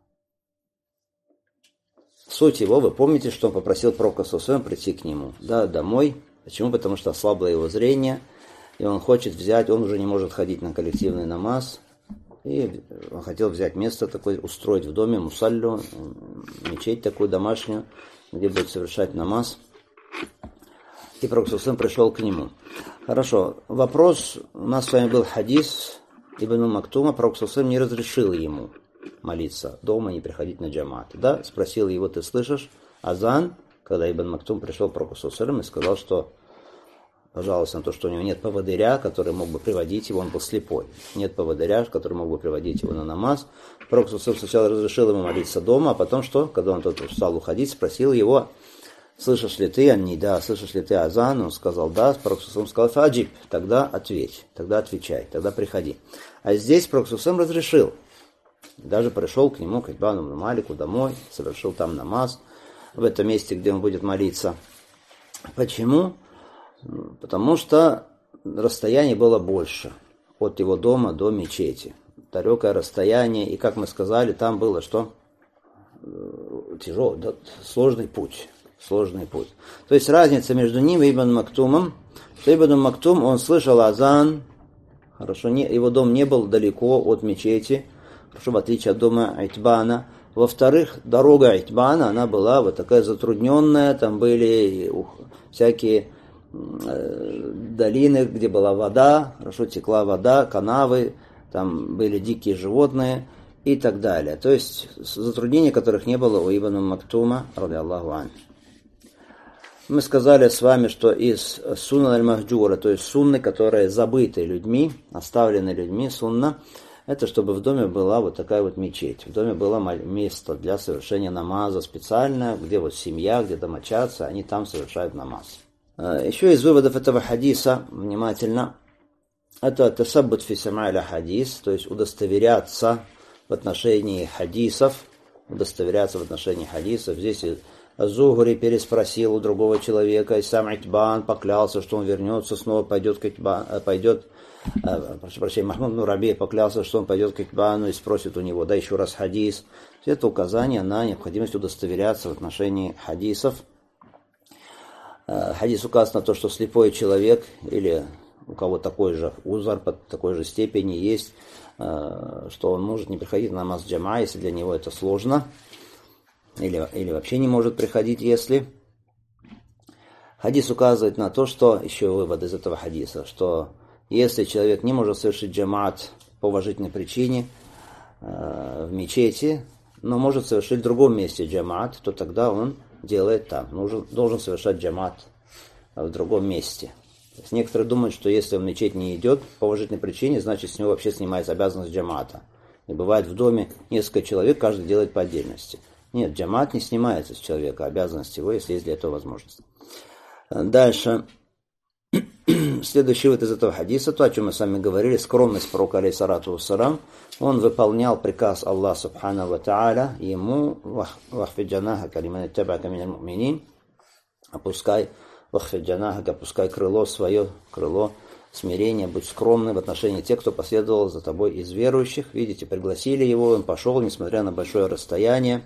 Speaker 1: Суть его, вы помните, что он попросил пророка саллаллаху алейхи ва саллям прийти к нему, да, домой. Почему? Потому что ослабло его зрение, и он хочет взять, он уже не может ходить на коллективный намаз, и он хотел взять место такое, устроить в доме мусаллю, мечеть такую домашнюю, где будет совершать намаз. И пророк саллаллаху алейхи ва саллям пришел к нему. Хорошо, вопрос, у нас с вами был хадис Ибн Мактума, пророк саллаллаху алейхи ва саллям не разрешил ему молиться дома, не приходить на джамаат. Да, спросил его, ты слышишь азан? Когда Ибн Мактум пришел к пророку саллаллаху алейхи ва саллям и сказал, что пожаловался на то, что у него нет поводыря, который мог бы приводить его, он был слепой. Нет поводыря, который мог бы приводить его на намаз. Пророк саллаллаху алейхи ва саллям сначала разрешил ему молиться дома, а потом что? Когда он тот стал уходить, спросил его, слышишь ли ты анни, да, слышишь ли ты азан? Он сказал, да. Пророк саллаллаху алейхи ва саллям сказал, фаджиб, тогда ответь, тогда отвечай, тогда приходи. А здесь пророк саллаллаху алейхи ва саллям разрешил. Даже пришел к нему, к Итбану ибн Малику домой, совершил там намаз, в этом месте, где он будет молиться. Почему? Потому что расстояние было больше от его дома до мечети. Далекое расстояние, и, как мы сказали, там было что? Тяжелый, да, сложный путь. Сложный путь. То есть разница между ним и Ибн Мактумом, что Ибн Мактум, он слышал азан, хорошо, не, его дом не был далеко от мечети, хорошо, в отличие от дома Итбана. Во-вторых, дорога Итбана, она была вот такая затрудненная, там были всякие э, долины, где была вода, хорошо, текла вода, канавы, там были дикие животные и так далее. То есть затруднений, которых не было у Ибн Мактума, ради Аллаху ан. Мы сказали с вами, что из сунна аль-махджура, то есть сунны, которые забыты людьми, оставлены людьми, сунна, это чтобы в доме была вот такая вот мечеть. В доме было место для совершения намаза специальное, где вот семья, где домочадцы, они там совершают намаз. Еще из выводов этого хадиса, внимательно, это тасаббут фи сама'иль хадис, то есть удостоверяться в отношении хадисов, удостоверяться в отношении хадисов. Здесь Зухри переспросил у другого человека, и сам Итбан поклялся, что он вернется, снова пойдет к Итбану, пойдет, э, прошу прощения, Махмуд бин Раби поклялся, что он пойдет к Итбану и спросит у него, да, еще раз хадис. Это указание на необходимость удостоверяться в отношении хадисов. Э, хадис указывает на то, что слепой человек или у кого такой же узар, по такой же степени есть, что он может не приходить на намаз джама, если для него это сложно, или, или вообще не может приходить, если. Хадис указывает на то, что, еще вывод из этого хадиса, что если человек не может совершить джамаат по уважительной причине э, в мечети, но может совершить в другом месте джамаат, то тогда он делает там, нужен, должен совершать джамаат в другом месте. То есть некоторые думают, что если он в мечеть не идет по уважительной причине, значит с него вообще снимается обязанность джамаата. И бывает в доме несколько человек, каждый делает по отдельности. Нет, джамаат не снимается с человека, обязанность его, если есть для этого возможность. Дальше. Следующий вывод из этого хадиса, то, о чем мы с вами говорили, скромность пророка, алейхиссалату вассалам, он выполнял приказ Аллаха субхану ва тааля, ему вахфид джанахака лиман иттаба'ака миналь му'минин, опускай вахфид джанахака, опускай крыло свое, крыло смирения, будь скромным в отношении тех, кто последовал за тобой из верующих. Видите, пригласили его, он пошел, несмотря на большое расстояние.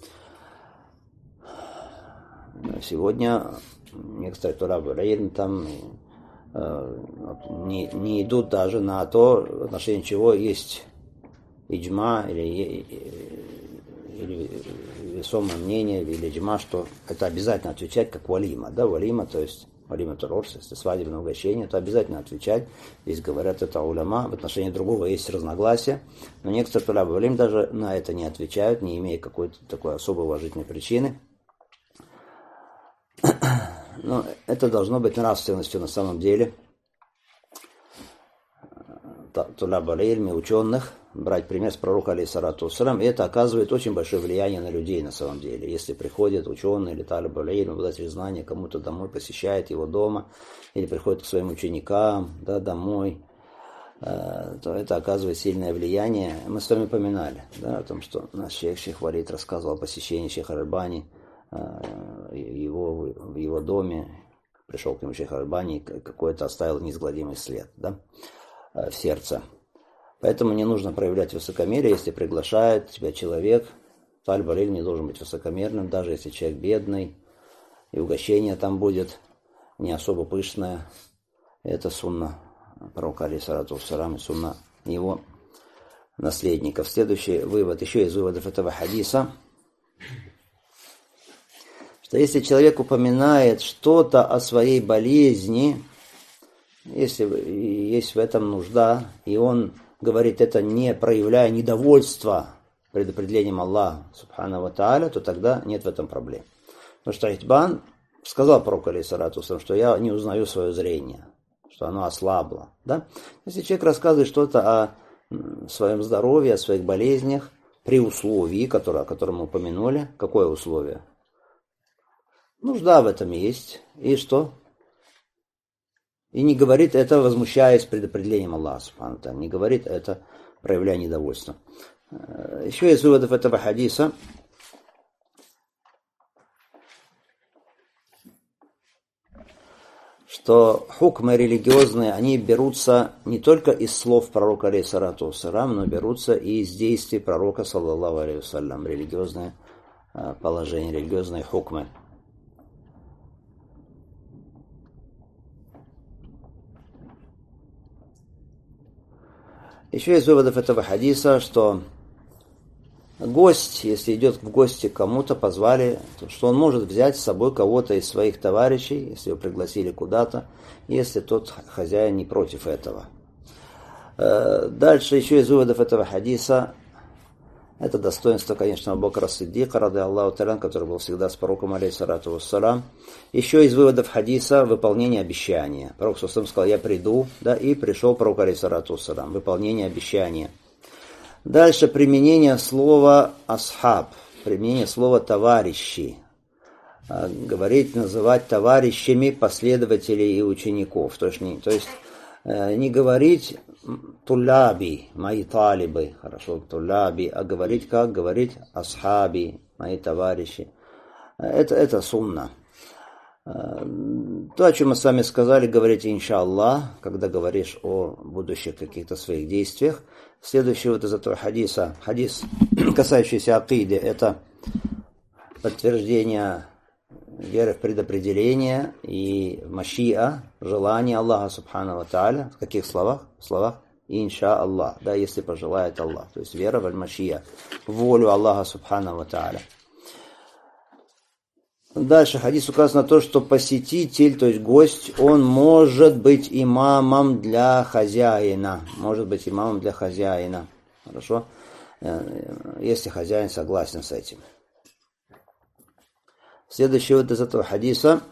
Speaker 1: Сегодня некоторые тураб-ильм там э, не, не идут даже на то, в отношении чего есть иджма или, или весомое мнение, или иджма, что это обязательно отвечать как валима. Да, валима, то есть валима турорс, если свадебное угощение, то обязательно отвечать. Здесь говорят, это уляма, в отношении другого есть разногласия, но некоторые тураб-ильм даже на это не отвечают, не имея какой-то такой особой уважительной причины. Но это должно быть нравственностью на самом деле. Тулаб-аль-ильми, ученых, брать пример с пророка, алейхиссалату вассалам, и это оказывает очень большое влияние на людей на самом деле. Если приходит ученый или талиб-аль-ильм, обладатель знания, кому-то домой, посещает его дома, или приходит к своим ученикам, да, домой, то это оказывает сильное влияние. Мы с вами упоминали, да, о том, что наш шейх, шейх Валид, рассказывал о посещении шейха Аль-Альбани, его, в его доме, пришел к нему шейх Аль-Альбани, какой-то оставил неизгладимый след, да, в сердце. Поэтому не нужно проявлять высокомерие, если приглашает тебя человек. Талиб-аль-ильм не должен быть высокомерным, даже если человек бедный, и угощение там будет не особо пышное. Это сунна пророка, алейхиссалату вассалам, и сунна его наследников. Следующий вывод, еще из выводов этого хадиса, что если человек упоминает что-то о своей болезни, если есть в этом нужда, и он говорит это, не проявляя недовольства предопределением Аллаха субхану ва тааля, то тогда нет в этом проблем. Потому что Итбан сказал пророку, алейхиссалату вассалам, что я не узнаю свое зрение, что оно ослабло. Да? Если человек рассказывает что-то о своем здоровье, о своих болезнях, при условии, которое, о котором мы упомянули, какое условие? Нужда в этом есть. И что? И не говорит это, возмущаясь предопределением Аллаха субхану ва тааля. Не говорит это, проявляя недовольство. Еще из выводов этого хадиса, что хукмы религиозные, они берутся не только из слов пророка, алейхиссалату вассалам, но берутся и из действий пророка, саллаллаху алейхи вассалям, религиозное положение, религиозные хукмы. Еще из выводов этого хадиса, что гость, если идет в гости к кому-то, позвали, то что он может взять с собой кого-то из своих товарищей, если его пригласили куда-то, если тот хозяин не против этого. Дальше еще из выводов этого хадиса, это достоинство, конечно, Абу Бакра Сиддика, рады Аллаху та'аля, который был всегда с пророком, алейхиссалату вассалам. Еще из выводов хадиса выполнение обещания. Пророк саллаллаху сказал, я приду, да, и пришел пророк, алейхиссалату вассалам. Выполнение обещания. Дальше применение слова асхаб, применение слова товарищи. Говорить, называть товарищами последователей и учеников. То есть не, то есть, не говорить тулляби, мои талибы, хорошо, тулляби, а говорить как? Говорить асхаби, мои товарищи. Это, это сунна. То, о чем мы с вами сказали, говорите иншаллах, когда говоришь о будущих каких-то своих действиях. Следующий вот из этого хадиса, хадис, касающийся акиды, это подтверждение вера в предопределение и машиа, желание Аллаха субхану ва тааля. В каких словах? В словах инша Аллах, да, если пожелает Аллах. То есть вера в аль-машия, в волю Аллаха субхану ва тааля. Дальше хадис указано на то, что посетитель, то есть гость, он может быть имамом для хозяина. Может быть имамом для хозяина. Хорошо? Если хозяин согласен с этим. Следующий вот из этого хадиса,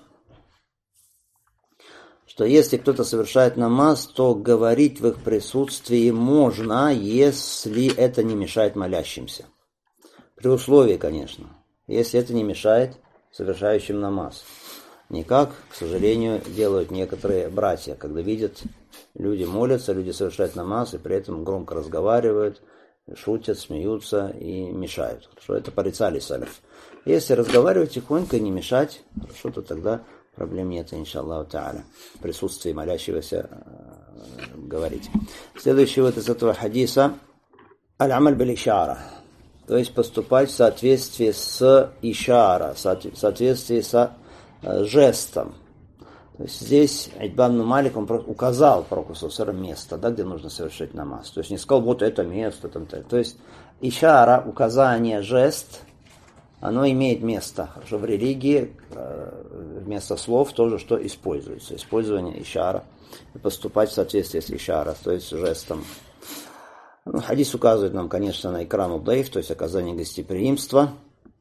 Speaker 1: что если кто-то совершает намаз, то говорить в их присутствии можно, если это не мешает молящимся. При условии, конечно, если это не мешает совершающим намаз. Не как, к сожалению, делают некоторые братья, когда видят, люди молятся, люди совершают намаз, и при этом громко разговаривают, шутят, смеются и мешают. Хорошо, это порицали салаф. Если разговаривать тихонько и не мешать, хорошо, то тогда проблем нет, иншаллаху та'аля. В присутствии молящегося э, говорить. Следующий вот из этого хадиса аль-амаль биль-ишара. То есть поступать в соответствии с ишара, в соответствии с э, жестом. То есть здесь Итбан ибн Малик, он указал пророку саллаллаху алейхи ва саллям место, да, где нужно совершить намаз. То есть не сказал, вот это место. Там, там. То есть ишара, указание, жест, оно имеет место. Хорошо, в религии вместо слов тоже, что используется. Использование ишара. И поступать в соответствии с ишара, то есть жестом. Ну, хадис указывает нам, конечно, на икрану даиф, то есть оказание гостеприимства.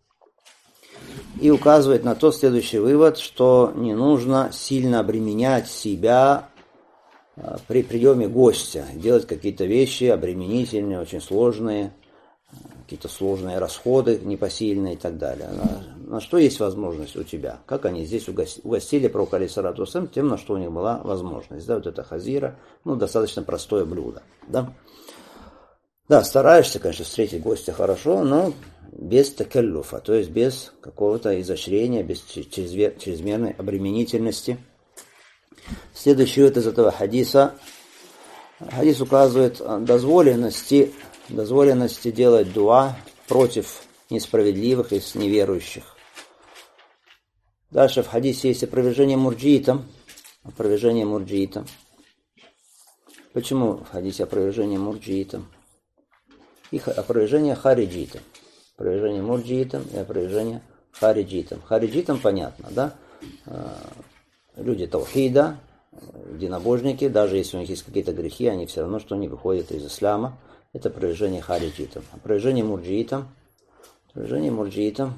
Speaker 1: И указывает на тот следующий вывод, что не нужно сильно обременять себя при приеме гостя. Делать какие-то вещи обременительные, очень сложные. Какие-то сложные расходы непосильные и так далее. На, на что есть возможность у тебя? Как они здесь угостили, угостили пророка алейхиссалату вассалям тем, на что у них была возможность. Да, вот это хазира, ну, достаточно простое блюдо. Да, да, стараешься, конечно, встретить гостя хорошо, но без такаллюфа, то есть без какого-то изощрения, без чрезмерной обременительности. Следующий вот из этого хадиса. Хадис указывает о дозволенности дозволенности делать дуа против несправедливых и неверующих. Дальше в хадисе есть опровержение мурджиитам. Опровержение мурджиитам. Почему в хадисе опровержение мурджиитам? И опровержение хариджитам. Опровержение мурджиитам и опровержение хариджитам. Хариджитам понятно, да? Люди таухида, единобожники, даже если у них есть какие-то грехи, они все равно что не выходят из ислама. Это опровержение хариджитам. Опровержение мурджиитам. Опровержение мурджиитам.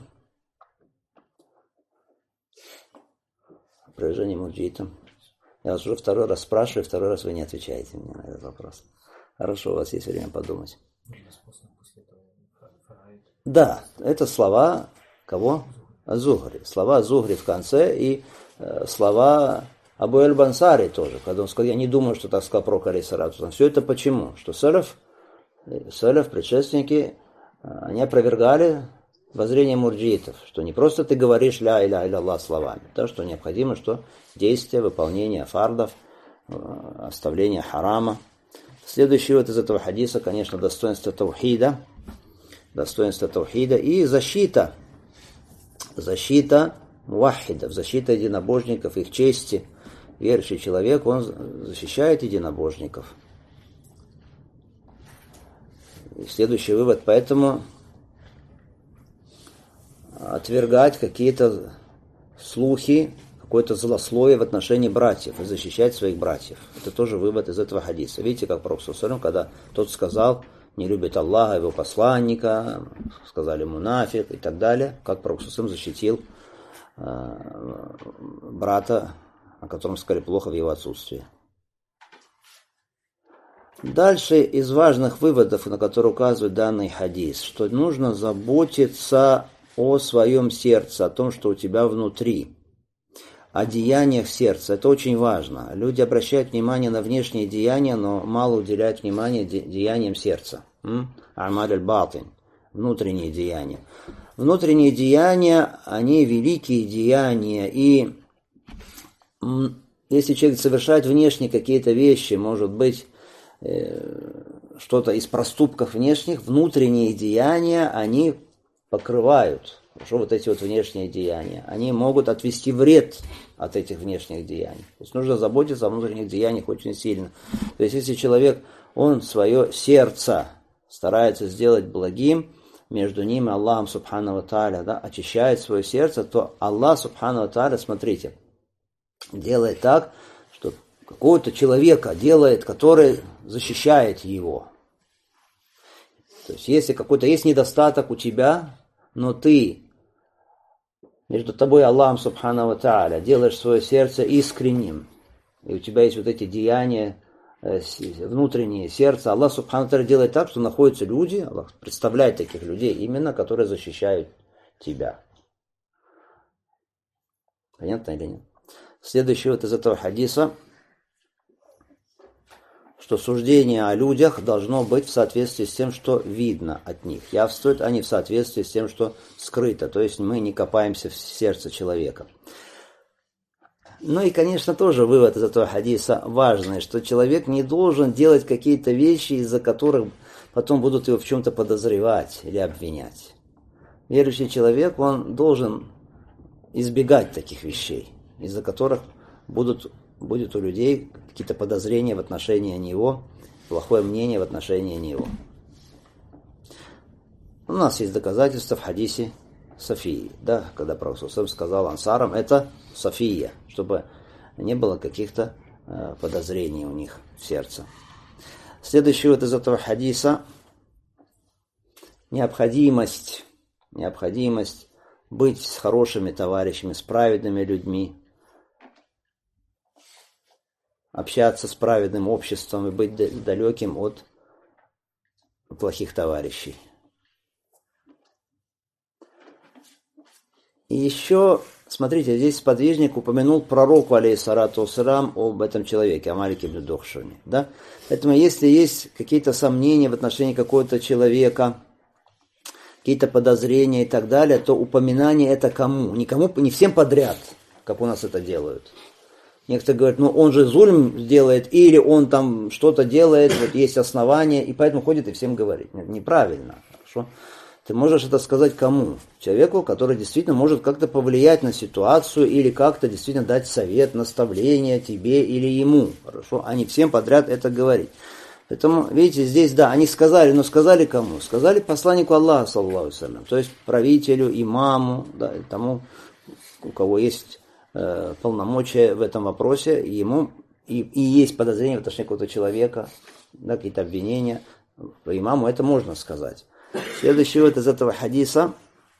Speaker 1: Опровержение мурджиитам. Я вас уже второй раз спрашиваю, второй раз вы не отвечаете мне на этот вопрос. Хорошо, у вас есть время подумать. Да, это слова кого? Зухри. Слова Зухри в конце и э, слова Абу аль-Бансари тоже. Когда он сказал, я не думаю, что так сказал пророк алейхиссалату вассалям. Все это почему? Что салаф Салаф, предшественники, они опровергали воззрение мурджиитов, что не просто ты говоришь ля иля иля Аллах словами, да, что необходимо, что действие, выполнение фардов, оставление харама. Следующий вот из этого хадиса, конечно, достоинство таухида, достоинство таухида и защита, защита муахидов, защита единобожников, их чести. Верующий человек, он защищает единобожников. И следующий вывод, поэтому отвергать какие-то слухи, какое-то злословие в отношении братьев и защищать своих братьев. Это тоже вывод из этого хадиса. Видите, как пророк саллаллаху алейхи ва саллям, когда тот сказал, не любит Аллаха, его посланника, сказали мунафик и так далее, как пророк саллаллаху алейхи ва саллям защитил э, брата, о котором сказали плохо в его отсутствии. Дальше из важных выводов, на которые указывает данный хадис, что нужно заботиться о своем сердце, о том, что у тебя внутри, о деяниях сердца. Это очень важно. Люди обращают внимание на внешние деяния, но мало уделяют внимания де- деяниям сердца. Амаль аль-батин, внутренние деяния. Внутренние деяния, они великие деяния, и если человек совершает внешне какие-то вещи, может быть, что-то из проступков внешних, внутренние деяния, они покрывают Хорошо, вот эти вот внешние деяния, они могут отвести вред от этих внешних деяний. То есть нужно заботиться о внутренних деяниях очень сильно. То есть если человек, он свое сердце старается сделать благим, между ними Аллахом Субхану ва Тааля, да, очищает свое сердце, то Аллах Субхану ва Тааля, смотрите, делает так, что какого-то человека делает, который защищает его. То есть если какой-то есть недостаток у тебя, но ты между тобой и Аллахом Субхану ва Тааля делаешь свое сердце искренним, и у тебя есть вот эти деяния, внутреннее сердце, Аллах Субхану ва Тааля делает так, что находятся люди, Аллах представляет таких людей именно, которые защищают тебя. Понятно или нет? Следующее вот из этого хадиса, что суждение о людях должно быть в соответствии с тем, что видно от них. Явствует, а не в соответствии с тем, что скрыто. То есть мы не копаемся в сердце человека. Ну и, конечно, тоже вывод из этого хадиса важный, что человек не должен делать какие-то вещи, из-за которых потом будут его в чем-то подозревать или обвинять. Верующий человек, он должен избегать таких вещей, из-за которых будут, будет у людей какие-то подозрения в отношении него, плохое мнение в отношении него. У нас есть доказательства в хадисе Софии, да, когда Пророк сказал ансарам, это София, чтобы не было каких-то э, подозрений у них в сердце. Следующий вот из этого хадиса необходимость, необходимость быть с хорошими товарищами, с праведными людьми, общаться с праведным обществом и быть далеким от плохих товарищей. И еще, смотрите, здесь сподвижник упомянул пророку, алейхиссалату вассалям, об этом человеке, о Малике ибн Духшане. Да? Поэтому, если есть какие-то сомнения в отношении какого-то человека, какие-то подозрения и так далее, то упоминание это кому? Никому, не всем подряд, как у нас это делают. Некоторые говорят, ну он же зульм делает, или он там что-то делает, вот есть основания, и поэтому ходит и всем говорит. Нет, неправильно. Хорошо? Ты можешь это сказать кому? Человеку, который действительно может как-то повлиять на ситуацию или как-то действительно дать совет, наставление тебе или ему. Хорошо? А не всем подряд это говорить. Поэтому, видите, здесь, да, они сказали, но сказали кому? Сказали посланнику Аллаха, саллаллаху алейхи ва саллям, то есть правителю, имаму, да, тому, у кого есть э, полномочия в этом вопросе, ему и, и есть подозрения в отношении какого-то человека, да, какие-то обвинения, имаму это можно сказать. Следующий вот из этого хадиса.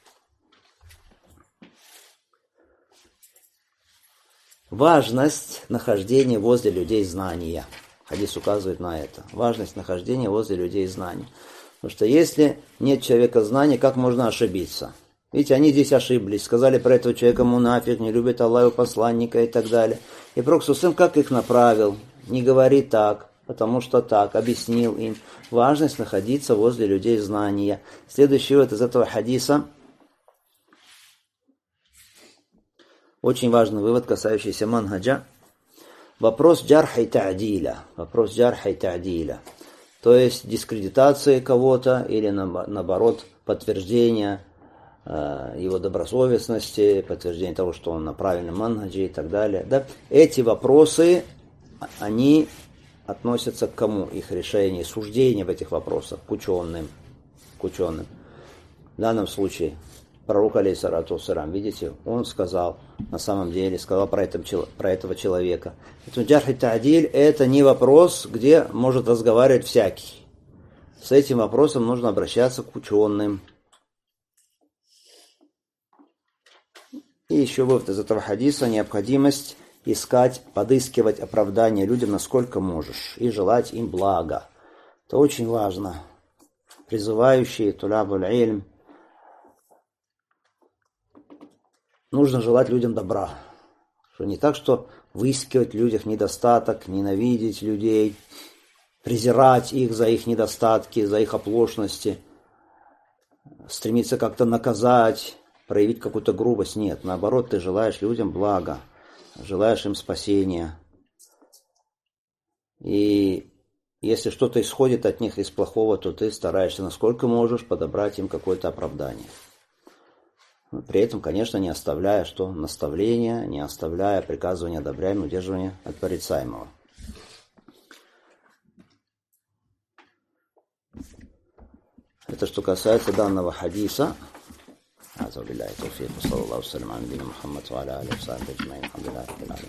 Speaker 1: Важность нахождения возле людей знания. Хадис указывает на это. Важность нахождения возле людей знаний. Потому что если нет человека знания, как можно ошибиться? Видите, они здесь ошиблись. Сказали про этого человека мунафик, не любит Аллаха, посланника и так далее. И Пророк ﷺ как их направил? Не говори так. Потому что так, объяснил им важность находиться возле людей знания. Следующий вот из этого хадиса. Очень важный вывод, касающийся манхаджа. Вопрос джарха и та'диля. Вопрос джарха и та'диля. То есть дискредитации кого-то или наоборот подтверждение э, его добросовестности, подтверждение того, что он на правильном манхаджи и так далее. Да? Эти вопросы, они относятся к кому? Их решение, суждение в этих вопросах, к ученым. К ученым. В данном случае пророк, алейхиссалату вассалям, видите, он сказал, на самом деле, сказал про, этом, про этого человека. Поэтому джарх и та'диль это не вопрос, где может разговаривать всякий. С этим вопросом нужно обращаться к ученым. И еще вывод из этого хадиса необходимость искать, подыскивать оправдание людям, насколько можешь, и желать им блага. Это очень важно. Призывающие тулябуль ильм, нужно желать людям добра. Что не так, что выискивать в людях недостаток, ненавидеть людей, презирать их за их недостатки, за их оплошности, стремиться как-то наказать, проявить какую-то грубость. Нет, наоборот, ты желаешь людям блага. Желаешь им спасения. И если что-то исходит от них из плохого, то ты стараешься, насколько можешь, подобрать им какое-то оправдание. При этом, конечно, не оставляя что? Наставления, не оставляя приказывания одобряемого, удерживания от порицаемого. Это что касается данного хадиса.